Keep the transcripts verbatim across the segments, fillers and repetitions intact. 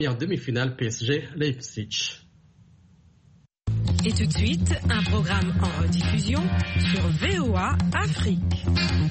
en demi-finale P S G Leipzig. Et tout de suite, un programme en rediffusion sur V O A Afrique.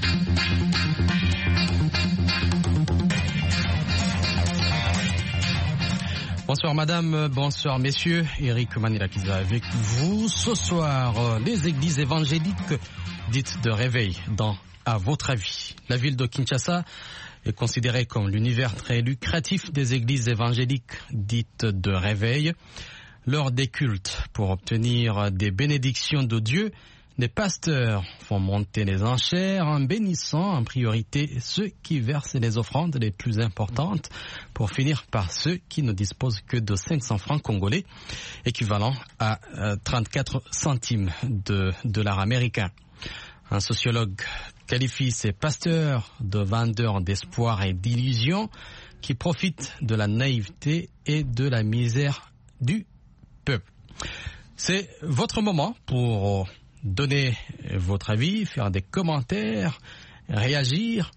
Bonsoir madame, bonsoir messieurs, Eric Manilakiza avec vous. Ce soir, les églises évangéliques dites de réveil dans À votre avis. La ville de Kinshasa est considérée comme l'univers très lucratif des églises évangéliques dites de réveil. Lors des cultes, pour obtenir des bénédictions de Dieu, les pasteurs font monter les enchères en bénissant en priorité ceux qui versent les offrandes les plus importantes pour finir par ceux qui ne disposent que de cinq cents francs congolais, équivalent à trente-quatre centimes de dollars américains. Un sociologue qualifie ces pasteurs de vendeurs d'espoir et d'illusions qui profitent de la naïveté et de la misère du peuple. C'est votre moment pour donner votre avis, faire des commentaires, réagir.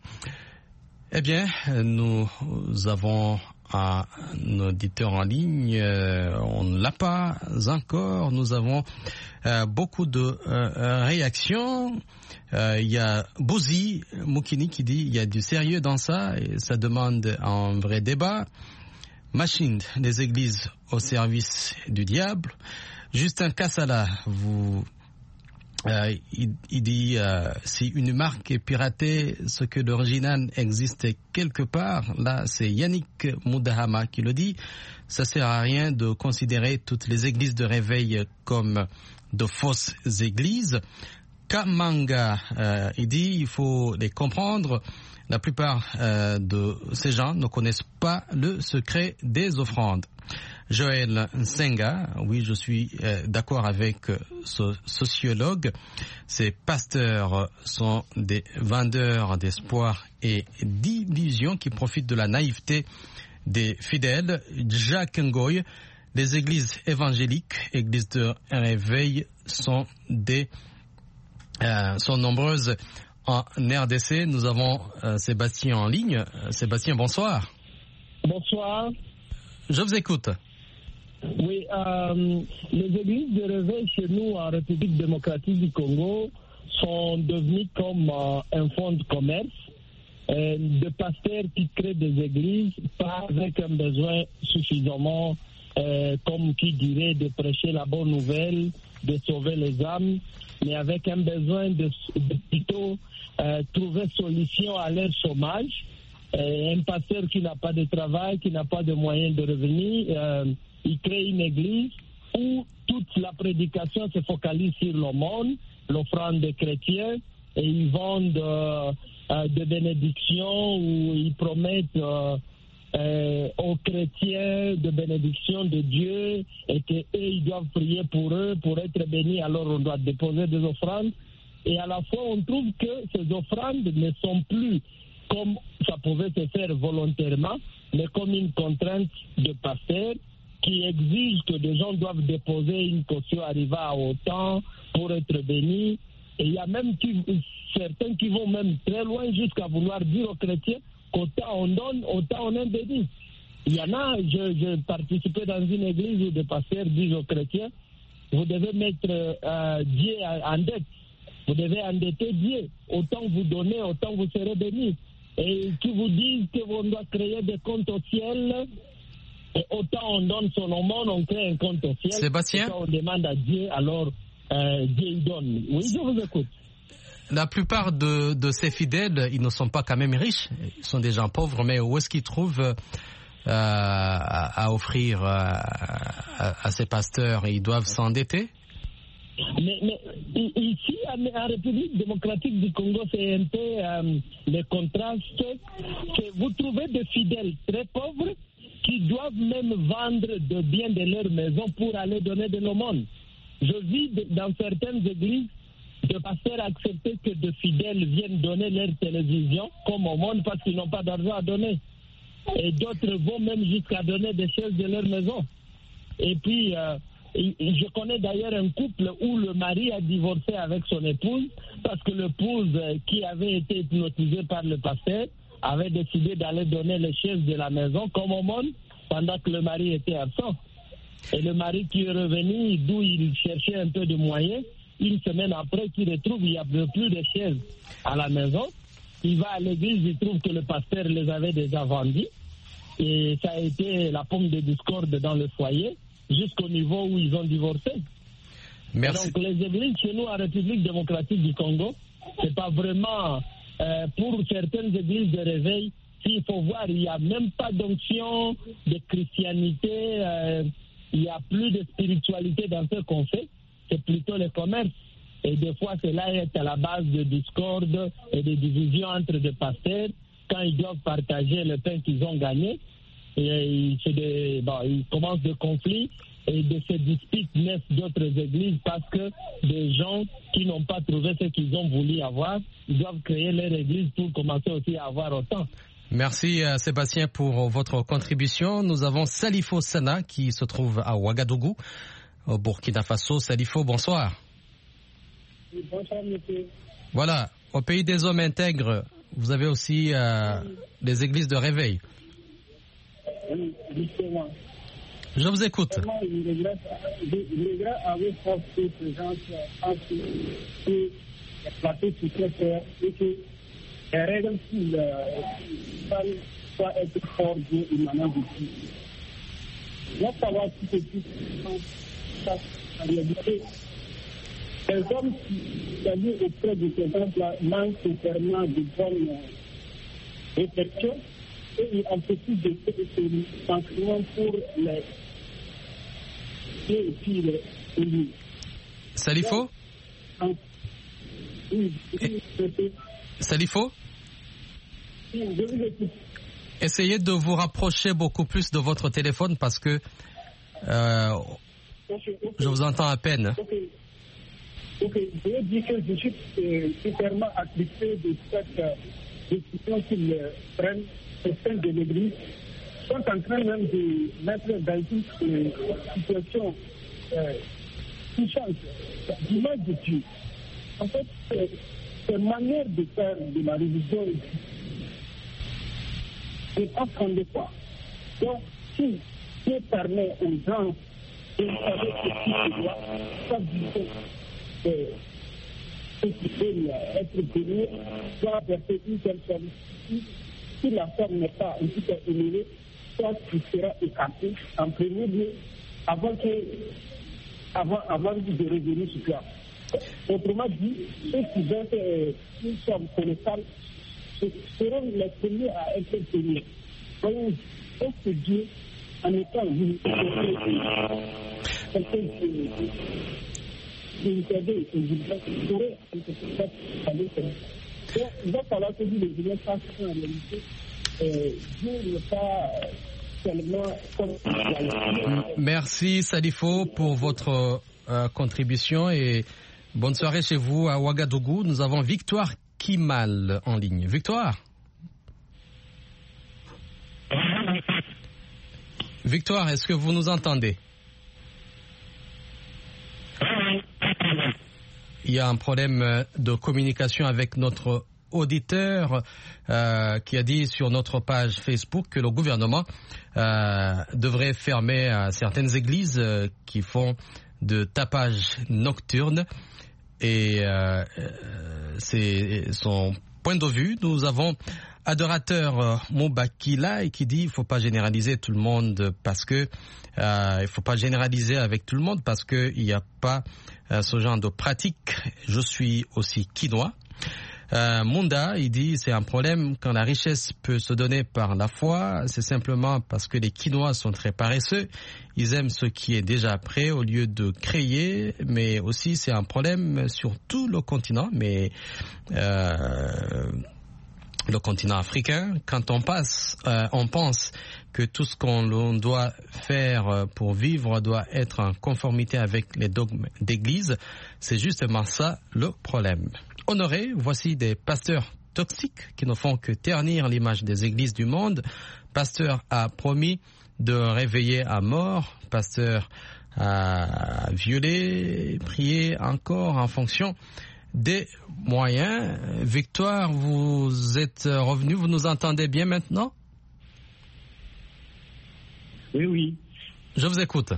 Eh bien, nous avons un auditeur en ligne, on ne l'a pas encore, nous avons euh, beaucoup de euh, réactions. Euh, il y a Bouzi Moukini qui dit il y a du sérieux dans ça et ça demande un vrai débat. Machine des églises au service du diable. Justin Kassala, vous Euh, il, il dit euh, si une marque est piratée, ce que l'original existe quelque part, là c'est Yannick Moudahama qui le dit, ça sert à rien de considérer toutes les églises de réveil comme de fausses églises. Kamanga, euh, il dit il faut les comprendre. La plupart euh, de ces gens ne connaissent pas le secret des offrandes. Joël Nsenga, oui, je suis euh, d'accord avec euh, ce sociologue. Ces pasteurs sont des vendeurs d'espoir et d'illusions qui profitent de la naïveté des fidèles. Jacques Ngoy, les églises évangéliques, églises de réveil, sont des euh, sont nombreuses en R D C. Nous avons euh, Sébastien en ligne. Euh, Sébastien, bonsoir. Bonsoir. Je vous écoute. Oui, euh, les églises de réveil chez nous en République démocratique du Congo sont devenues comme euh, un fonds de commerce euh, de pasteurs qui créent des églises, pas avec un besoin suffisamment, euh, comme qui dirait, de prêcher la bonne nouvelle, de sauver les âmes, mais avec un besoin de, de plutôt euh, trouver solution à leur chômage. Euh, un pasteur qui n'a pas de travail, qui n'a pas de moyens de revenir, euh, il crée une église où toute la prédication se focalise sur le monde, l'offrande des chrétiens, et ils vendent euh, euh, des bénédictions où ils promettent euh, euh, aux chrétiens de bénédictions de Dieu et qu'eux, ils doivent prier pour eux, pour être bénis, alors on doit déposer des offrandes. Et à la fois, on trouve que ces offrandes ne sont plus comme ça pouvait se faire volontairement, mais comme une contrainte de pasteur qui exige que des gens doivent déposer une caution arrivant à autant pour être bénis. Et il y a même qui, certains qui vont même très loin jusqu'à vouloir dire aux chrétiens qu'autant on donne, autant on est béni. Il y en a, je, je participais dans une église où des pasteurs disent aux chrétiens, vous devez mettre euh, Dieu en dette, vous devez endetter Dieu, autant vous donnez, autant vous serez bénis. Et qui vous disent qu'on doit créer des comptes au ciel, et autant on donne son aumône, on crée un compte au ciel. Sébastien, on demande à Dieu, alors euh, Dieu il donne. Oui, je vous écoute. La plupart de, de ces fidèles, ils ne sont pas quand même riches, ils sont des gens pauvres, mais où est-ce qu'ils trouvent euh, à, à offrir euh, à, à ces pasteurs? Ils doivent s'endetter? Mais, mais ici, en République démocratique du Congo, c'est un peu euh, le contraste que vous trouvez des fidèles très pauvres qui doivent même vendre de biens de leur maison pour aller donner de l'aumône. Je vis dans certaines églises de pasteurs accepter que de fidèles viennent donner leur télévision comme aumône parce qu'ils n'ont pas d'argent à donner. Et d'autres vont même jusqu'à donner des choses de leur maison. Et puis... Euh, je connais d'ailleurs un couple où le mari a divorcé avec son épouse parce que l'épouse qui avait été hypnotisée par le pasteur avait décidé d'aller donner les chaises de la maison comme aumône. pendant que le mari était absent. Et le mari qui est revenu, d'où il cherchait un peu de moyens, une semaine après, qu'il retrouve, il n'y a plus de chaises à la maison. Il va à l'église, il trouve que le pasteur les avait déjà vendus. Et ça a été la pomme de discorde dans le foyer, jusqu'au niveau où ils ont divorcé. Merci. Donc les églises chez nous en République démocratique du Congo, c'est pas vraiment euh, pour certaines églises de réveil. S'il faut voir, il n'y a même pas d'onction de christianité, euh, il n'y a plus de spiritualité dans ce qu'on fait, c'est plutôt le commerce. Et des fois, cela est à la base de discorde et de divisions entre des pasteurs quand ils doivent partager le pain qu'ils ont gagné. Et c'est des, bon, ils commencent des conflits et de ces disputes naissent d'autres églises parce que des gens qui n'ont pas trouvé ce qu'ils ont voulu avoir, ils doivent créer leur église pour commencer aussi à avoir autant. Merci Sébastien pour votre contribution. Nous avons Salifo Sana qui se trouve à Ouagadougou, au Burkina Faso. Salifo, bonsoir. Oui, bonsoir, monsieur. Voilà, au pays des hommes intègres, vous avez aussi euh, des églises de réveil. Oui, justement. Je vous écoute. Vraiment, je regrette, je regrette avec force que ces gens pensent que les plateaux sont très chers et que les règles qu'ils doivent être forgées et maintenant depuis. Il faut savoir tout ce qui se passe en réalité. Les hommes qui sont auprès de ces gens-là manquent totalement de bonnes réflexions et ils ont petit de ce sentiment pour les et puis les élus. Salifo Oui, Salifo oui, je vous écoute. Essayez de vous rapprocher beaucoup plus de votre téléphone parce que euh, Okay, okay. je vous entends à peine. Ok, ok. Je veux dire que je suis euh, totalement attristé de cette euh, décision qu'ils euh, prennent au sein de l'Église. Ils sont en train même de mettre dans une euh, situation euh, touchante d'image de Dieu. En fait, euh, cette manière de faire de la religion n'est pas fondée quoi. Donc, si Dieu permet aux gens et vous savez que qui se doit, ça dit que ceux qui veulent être bénis doivent verser une telle somme. Si la somme n'est pas un petit peu élevée, soit tu seras écarté en premier lieu avant, que, avant, avant de revenir sur toi. Autrement dit, ceux qui veulent une somme colossale seront les premiers à être bénis. Donc, est-ce que Dieu, en étant vu, quelqu'un qui nous aider, il pourrait quelque chose aller faire. Donc, il va falloir que nous, les gens, fassent en réalité, Dieu n'est pas seulement comme. Merci Salifo pour votre euh, contribution et bonne soirée chez vous à Ouagadougou. Nous avons Victoire Kimal en ligne. Victoire Victoire, est-ce que vous nous entendez? Il y a un problème de communication avec notre auditeur euh, qui a dit sur notre page Facebook que le gouvernement euh, devrait fermer euh, certaines églises euh, qui font de tapage nocturne et euh, c'est son point de vue. Nous avons adorateur euh, Moubakila et qui dit il faut pas généraliser tout le monde parce que euh, il faut pas généraliser avec tout le monde parce que il n'y a pas euh, ce genre de pratique. Je suis aussi quinois. Euh, Munda, il dit c'est un problème quand la richesse peut se donner par la foi, c'est simplement parce que les Quinois sont très paresseux, ils aiment ce qui est déjà prêt au lieu de créer, mais aussi c'est un problème sur tout le continent, mais euh, le continent africain, quand on passe, euh, on pense que tout ce qu'on doit faire pour vivre doit être en conformité avec les dogmes d'église, c'est justement ça le problème. Honoré, voici des pasteurs toxiques qui ne font que ternir l'image des églises du monde. Pasteur a promis de réveiller à mort. Pasteur a violé, prié encore en fonction des moyens. Victoire, vous êtes revenu, vous nous entendez bien maintenant? Oui, oui. Je vous écoute.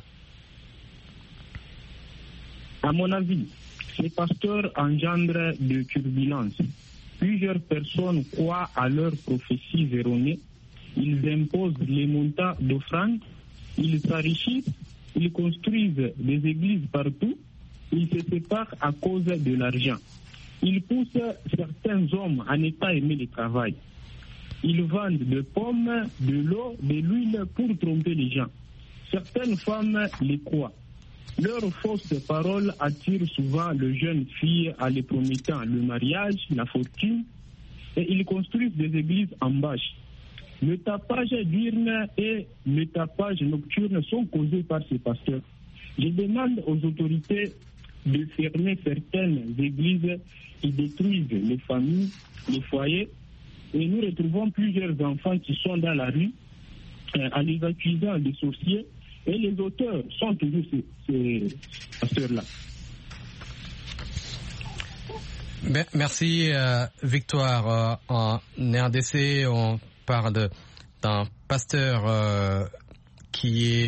À mon avis, ces pasteurs engendrent de turbulences. Plusieurs personnes croient à leurs prophéties erronées. Ils imposent les montants d'offrandes. Ils s'enrichissent. Ils construisent des églises partout. Ils se séparent à cause de l'argent. Ils poussent certains hommes à ne pas aimer le travail. Ils vendent des pommes, de l'eau, de l'huile pour tromper les gens. Certaines femmes les croient. Leurs fausses paroles attirent souvent les jeunes filles en les promettant le mariage, la fortune, et ils construisent des églises en bâche. Le tapage diurne et le tapage nocturne sont causés par ces pasteurs. Je demande aux autorités de fermer certaines églises qui détruisent les familles, les foyers, et nous retrouvons plusieurs enfants qui sont dans la rue euh, en les accusant de sorciers, et les auteurs sont toujours ces, ces pasteurs-là. Merci euh, Victoire. Euh, en R D C, on parle d'un pasteur euh, qui est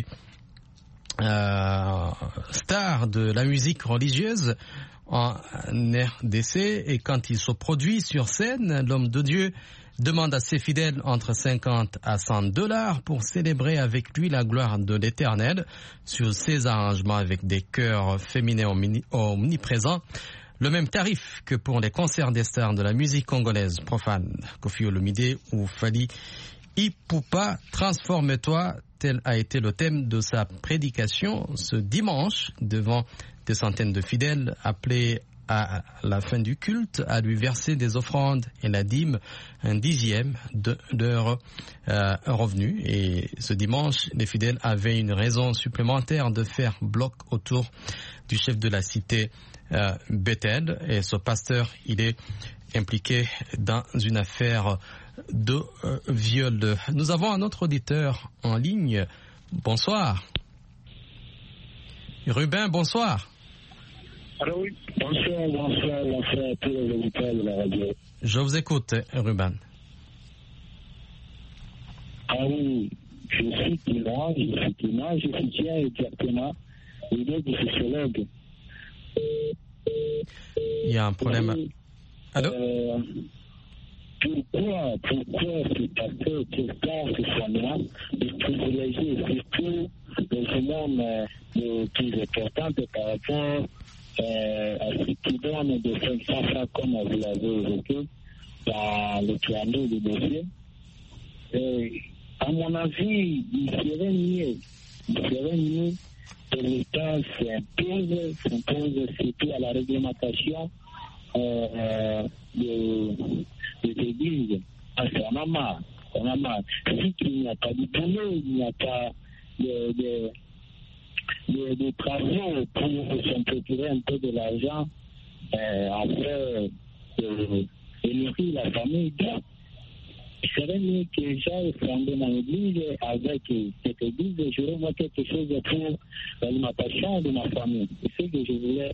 euh, star de la musique religieuse en R D C, et quand il se produit sur scène, l'homme de Dieu demande à ses fidèles entre cinquante à cent dollars pour célébrer avec lui la gloire de l'Éternel sur ses arrangements avec des chœurs féminins omniprésents. Le même tarif que pour les concerts des stars de la musique congolaise profane. Koffi Olomide ou Fally Ipupa, transforme-toi, tel a été le thème de sa prédication ce dimanche devant des centaines de fidèles appelés à la fin du culte à lui verser des offrandes et la dîme, un dixième de leur euh, revenu. Et ce dimanche, les fidèles avaient une raison supplémentaire de faire bloc autour du chef de la cité euh, Bethel. Et ce pasteur, il est impliqué dans une affaire de euh, viol. Nous avons un autre auditeur en ligne. Bonsoir. Ruben, bonsoir. Alors oui, bonsoir, bonsoir, bonsoir à tous les auditeurs de la radio. Je vous écoute, Ruben. Ah oui, je suis client, je suis client, je soutiens exactement l'idée du sociologue. Il y a un problème. Oui, Allô euh, Pourquoi, pourquoi ce pasteur, ce temps, ce fondement de privilégier surtout les hommes les plus importants par rapport Euh, à ce qui donne de cinq cents francs comme vous l'avez évoqué dans le clando du dossier. Et à mon avis, il serait mieux, il serait mieux que l'État s'impose, s'impose surtout à la réglementation euh, des, des églises. Parce qu'on a marre, on a marre. Si il n'y a pas de boulot, il n'y a pas de... de De, de travaux pour se procurer un peu de l'argent euh, afin de, de nourrir la famille. Donc, il serait mieux que j'aille fonder mon église avec cette église et je vois quelque chose pour l'alimentation de ma famille. C'est ce que je voulais.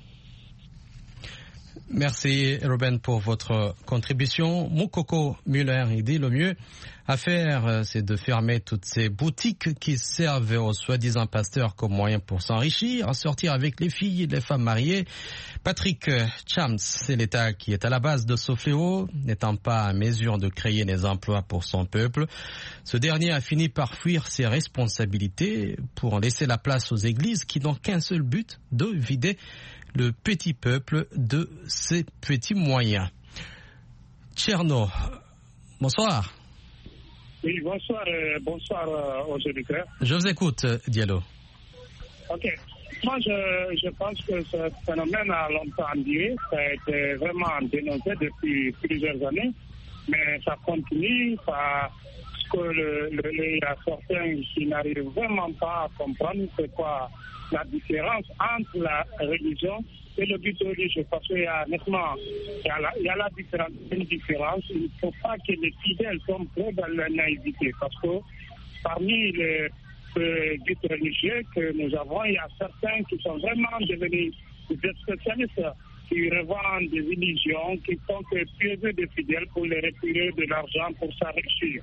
Merci Ruben pour votre contribution. Moukoko Muller, il dit le mieux à faire, c'est de fermer toutes ces boutiques qui servent aux soi-disant pasteurs comme moyen pour s'enrichir, sortir avec les filles et les femmes mariées. Patrick Chams, c'est l'État qui est à la base de ce fléau, n'étant pas à mesure de créer des emplois pour son peuple. Ce dernier a fini par fuir ses responsabilités pour laisser la place aux églises qui n'ont qu'un seul but, de vider le petit peuple de ses petits moyens. Tcherno, bonsoir. Oui, bonsoir, euh, bonsoir euh, aux auditeurs. Je vous écoute, Diallo. Ok. Moi, je, je pense que ce phénomène a longtemps duré. Ça a été vraiment dénoncé depuis plusieurs années. Mais ça continue. Ça, que le, le, il y a certains qui n'arrivent vraiment pas à comprendre c'est quoi la différence entre la religion et le but religieux. Parce qu'il y a, nettement, il y a, la, il y a la différence, une différence. Il ne faut pas que les fidèles tombent trop dans la naïveté. Parce que parmi les euh, guides religieux que nous avons, il y a certains qui sont vraiment devenus des spécialistes qui revendent des illusions, qui font que piéger des fidèles pour les retirer de l'argent pour s'enrichir.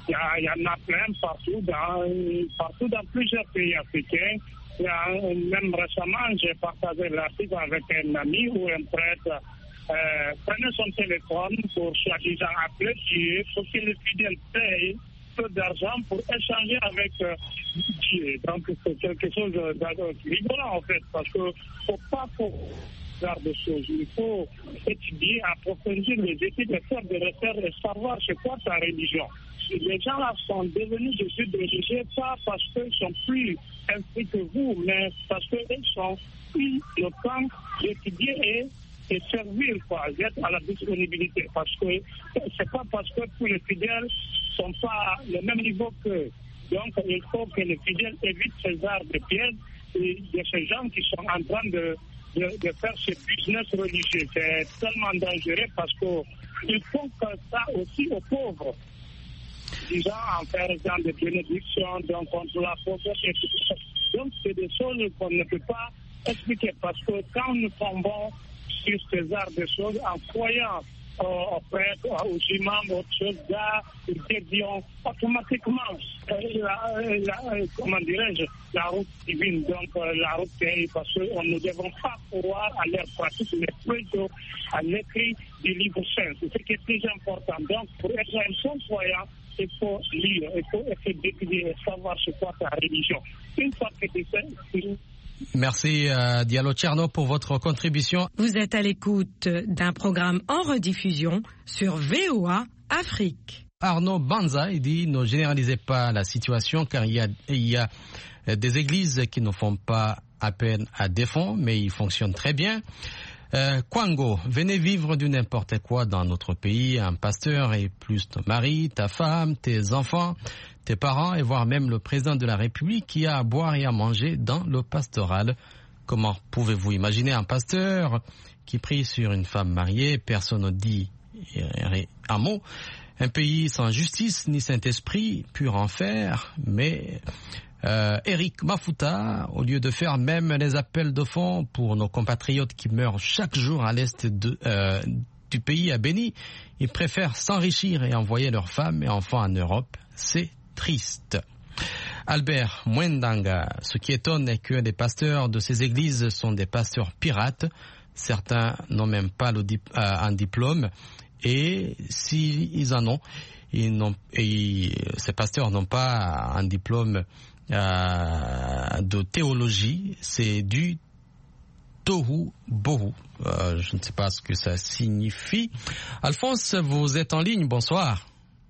Il y, a, il y en a plein partout dans, partout dans plusieurs pays africains. Il y a, même récemment, j'ai partagé l'article avec un ami où un prêtre euh, prenait son téléphone pour soi-disant appeler Dieu pour que les fidèles payent peu d'argent pour échanger avec euh, Dieu. Donc c'est quelque chose de rigolant en fait, parce qu'il ne faut pas faire ce genre de choses. Il faut étudier, approfondir les études et faire des recherches et savoir c'est quoi ta religion. Les gens là sont devenus des études religieux pas parce qu'ils sont plus instruits que vous, mais parce qu'ils sont plus le temps d'étudier et et servir, quoi, être à la disponibilité. Parce que c'est pas parce que tous les fidèles sont pas le même niveau qu'eux. Donc, il faut que les fidèles évitent ces arts de pièges et de ces gens qui sont en train de, de, de faire ce business religieux. C'est tellement dangereux parce qu'il faut que ça aussi aux pauvres. Disons, en faisant des bénédictions, donc contre la pauvreté. Donc, c'est des choses qu'on ne peut pas expliquer parce que quand nous tombons sur ces arts de choses, en croyant euh, aux prêtres, aux imams, aux choses d'art, ils déviennent automatiquement la, la, comment dirais-je, la route divine, donc euh, la route pays, parce qu'on ne devons pas croire à leur pratique, mais plutôt à l'écrit du livre saint. C'est ce qui est plus important. Donc, pour être un bon croyant, il faut lire, il faut essayer d'étudier et savoir c'est quoi ta religion. Une fois que tu sais, merci euh, Diallo Tcherno pour votre contribution. Vous êtes à l'écoute d'un programme en rediffusion sur V O A Afrique. Arnaud Banza, il dit ne généralisez pas la situation car il y a, il y a des églises qui ne font pas appel à des fonds mais ils fonctionnent très bien. Euh, Kwango, venez vivre du n'importe quoi dans notre pays. Un pasteur et plus ton mari, ta femme, tes enfants, tes parents et voire même le président de la République qui a à boire et à manger dans le pastoral. Comment pouvez-vous imaginer un pasteur qui prie sur une femme mariée, personne ne dit un mot, un pays sans justice ni Saint-Esprit, pur enfer, mais... Euh, Eric Mafuta, au lieu de faire même les appels de fonds pour nos compatriotes qui meurent chaque jour à l'est de, euh, du pays à Béni, ils préfèrent s'enrichir et envoyer leurs femmes et enfants en Europe. C'est triste. Albert Mwendanga, ce qui étonne est que les pasteurs de ces églises sont des pasteurs pirates. Certains n'ont même pas le dip- euh, un diplôme et s'ils en ont, ils n'ont, et ces pasteurs n'ont pas un diplôme Euh, de théologie, c'est du tohu bohu. Euh, je ne sais pas ce que ça signifie. Alphonse, vous êtes en ligne, bonsoir.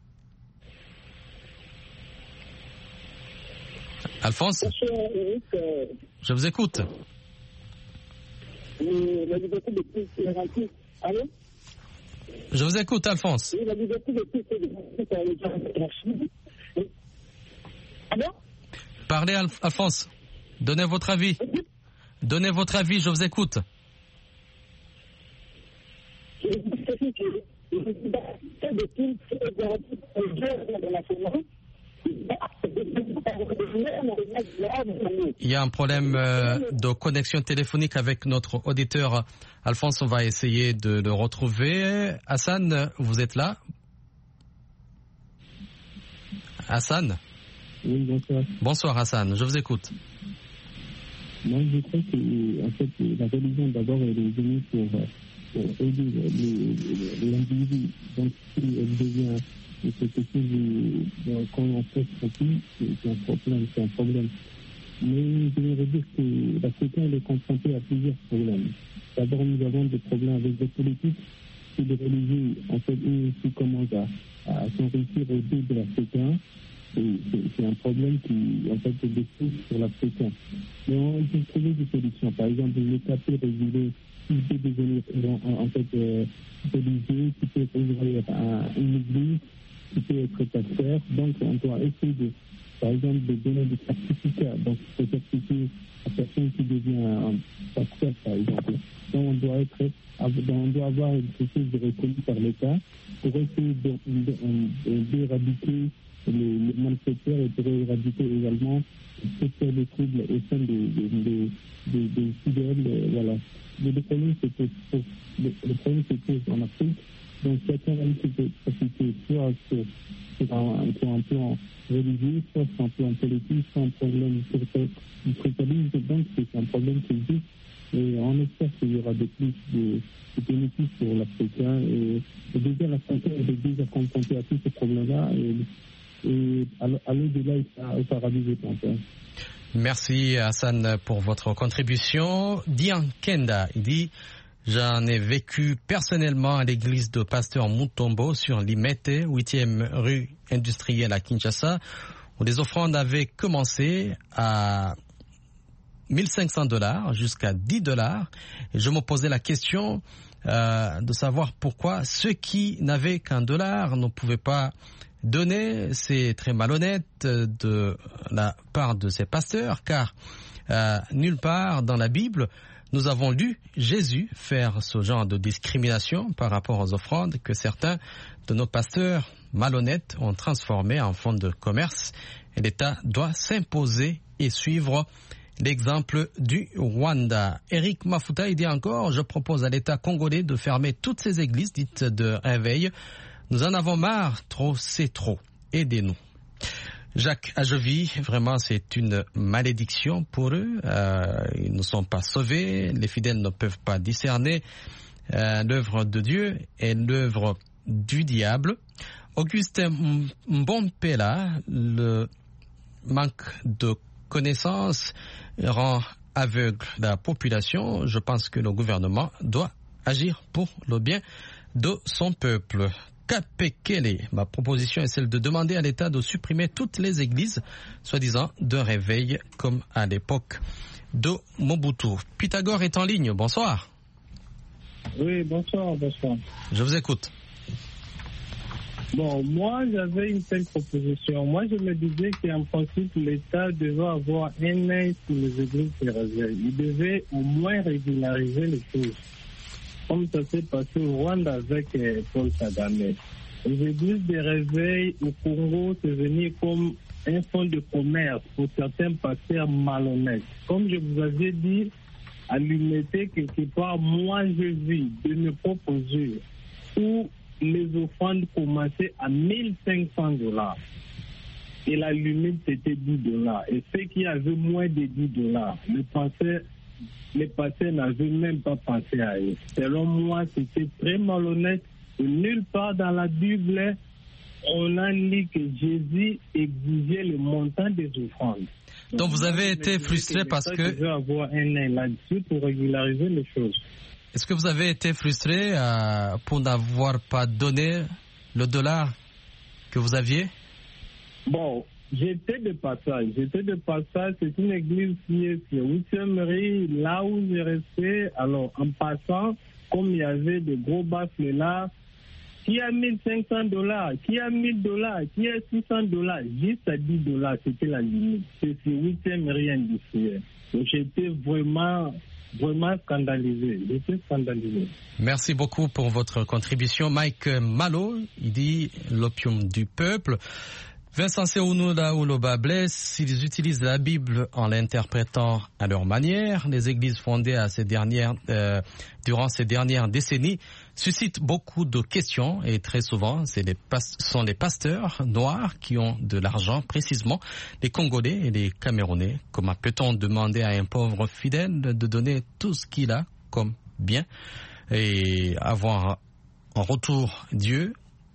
Alphonse, Bonsoir, Eric. Euh, je vous écoute. La liberté de culte est remplie. Allô? Je vous écoute, Alphonse. Oui, la liberté de culte est remplie. Allô? Parlez, Alf- Alphonse. Donnez votre avis. Donnez votre avis, je vous écoute. Il y a un problème euh, de connexion téléphonique avec notre auditeur. Alphonse, on va essayer de le retrouver. Hassan, vous êtes là? Hassan? Oui, bonsoir. Bonsoir Hassan, je vous écoute. Moi, je crois que en fait, la religion, d'abord, elle est venue pour, pour aider l'individu. Donc, si elle devient quelque chose qu'on en fait profit, c'est un problème, c'est un problème. Mais je voudrais dire que l'Africain est confronté à plusieurs problèmes. D'abord, nous avons des problèmes avec les politiques. Si les religieux, en fait, eux aussi commencent à, à s'enrichir au dos de l'Africain, c'est un problème qui, en fait, se découle sur l'Africain. Mais on peut trouver des solutions. Par exemple, l'État peut réguler, il peut devenir, en, en fait, euh, religieux, qui peut ouvrir une église, qui peut être pasteur. Donc, on doit essayer de, par exemple, de donner des certificats. Donc, ce certificat à personne qui devient un pasteur, par exemple. Donc, on doit être, on doit avoir quelque chose de reconnu par l'État pour essayer d'éradiquer les, les malfaiteurs et pour éradiquer également peut-être les troubles au sein des, des, des, des fidèles. Voilà. Mais le problème, c'est que le, le problème, c'est qu'en Afrique, Donc chacun a eu cette capacité, soit sur, sur, un, sur un plan religieux, soit sur un plan politique, soit un problème du tribalisme. Donc c'est un problème qui existe. Et on espère qu'il y aura de plus de, de bénéfices pour l'Africain. Et, et déjà, l'Africain est déjà confronté à tous ces problèmes-là. Et, et à l'au-delà, il sera du temps. Merci Hassan pour votre contribution. Dian Kenda, il dit « J'en ai vécu personnellement à l'église de Pasteur Mutombo sur Limete, huitième rue industrielle à Kinshasa, où les offrandes avaient commencé à mille cinq cents dollars jusqu'à dix dollars. Et je me posais la question euh, de savoir pourquoi ceux qui n'avaient qu'un dollar ne pouvaient pas donner. C'est très malhonnête de la part de ces pasteurs, car euh, nulle part dans la Bible nous avons lu Jésus faire ce genre de discrimination par rapport aux offrandes que certains de nos pasteurs malhonnêtes ont transformé en fonds de commerce. Et l'État doit s'imposer et suivre l'exemple du Rwanda. Eric Mafuta, il dit encore, je propose à l'État congolais de fermer toutes ces églises dites de réveil. Nous en avons marre, trop c'est trop. Aidez-nous. Jacques Ajovi, vraiment c'est une malédiction pour eux. Euh, ils ne sont pas sauvés, les fidèles ne peuvent pas discerner euh, l'œuvre de Dieu et l'œuvre du diable. Augustin Mbompela, le manque de connaissance rend aveugle la population. Je pense que le gouvernement doit agir pour le bien de son peuple. Kapekele, ma proposition est celle de demander à l'État de supprimer toutes les églises, soi-disant de réveil, comme à l'époque de Mobutu. Pythagore est en ligne, bonsoir. Oui, bonsoir, bonsoir. Je vous écoute. Bon, moi, j'avais une telle proposition. Moi, je me disais qu'en principe, l'État devait avoir un œil sur les églises de réveil. Il devait au moins régulariser les choses. Comme ça s'est passé au Rwanda avec euh, Paul Kagame. Les églises de réveil au Congo, c'est venu comme un fonds de commerce pour certains pasteurs malhonnêtes. Comme je vous avais dit, à l'unité, quelque part, moi, je vis de mes propres yeux où les offrandes commençaient à mille cinq cents dollars. Et la limite, c'était dix dollars. Et ceux qui avaient moins de dix dollars, le pasteur les pasteurs n'avaient même pas pensé à eux. Selon moi, c'était très malhonnête. Et nulle part dans la Bible, on a dit que Jésus exigeait le montant des offrandes. Donc, Donc vous avez été frustré parce que... Je veux avoir un œil là-dessus pour régulariser les choses. Est-ce que vous avez été frustré euh, pour n'avoir pas donné le dollar que vous aviez? Bon, j'étais de passage. J'étais de passage. C'est une église qui est sur huitième rue, là où j'ai resté. Alors, en passant, comme il y avait de gros baffles là, qui a mille cinq cents dollars, qui a mille dollars, qui a six cents dollars, juste à dix dollars, c'était la limite. C'est sur huitième rue industrielle. Donc, j'étais vraiment... Vraiment scandalisé. J'étais scandalisé. Merci beaucoup pour votre contribution. Mike Malo, il dit l'opium du peuple. Vincent Seounoula ou Loba Bless, ils utilisent la Bible en l'interprétant à leur manière. Les églises fondées à ces dernières, euh, durant ces dernières décennies suscitent beaucoup de questions et très souvent, c'est les pas- sont les pasteurs noirs qui ont de l'argent, précisément les Congolais et les Camerounais. Comment peut-on demander à un pauvre fidèle de donner tout ce qu'il a comme bien et avoir en retour Dieu?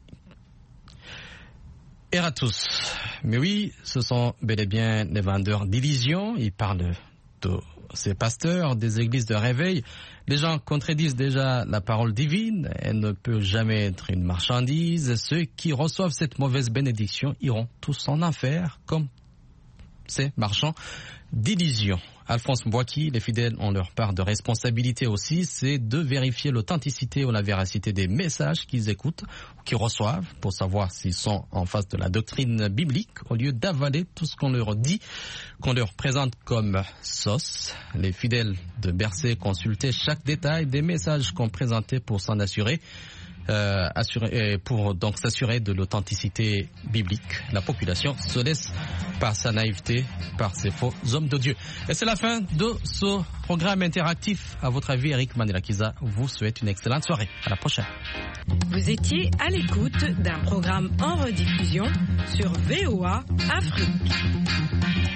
Eratus. Mais oui, ce sont bel et bien les vendeurs d'illusions. Ils parlent de ces pasteurs des églises de réveil. Les gens contredisent déjà la parole divine. Elle ne peut jamais être une marchandise. Ceux qui reçoivent cette mauvaise bénédiction iront tous en enfer, comme ces marchands d'illusions. Alphonse Mbouaki, les fidèles ont leur part de responsabilité aussi, c'est de vérifier l'authenticité ou la véracité des messages qu'ils écoutent ou qu'ils reçoivent pour savoir s'ils sont en face de la doctrine biblique au lieu d'avaler tout ce qu'on leur dit, qu'on leur présente comme sauce. Les fidèles de Bercé consultaient chaque détail des messages qu'on présentait pour s'en assurer euh, assurer, pour donc s'assurer de l'authenticité biblique. La population se laisse par sa naïveté, par ces faux hommes de Dieu. Et c'est la fin de ce programme interactif. À votre avis, Eric Manilakiza vous souhaite une excellente soirée. À la prochaine. Vous étiez à l'écoute d'un programme en rediffusion sur V O A Afrique.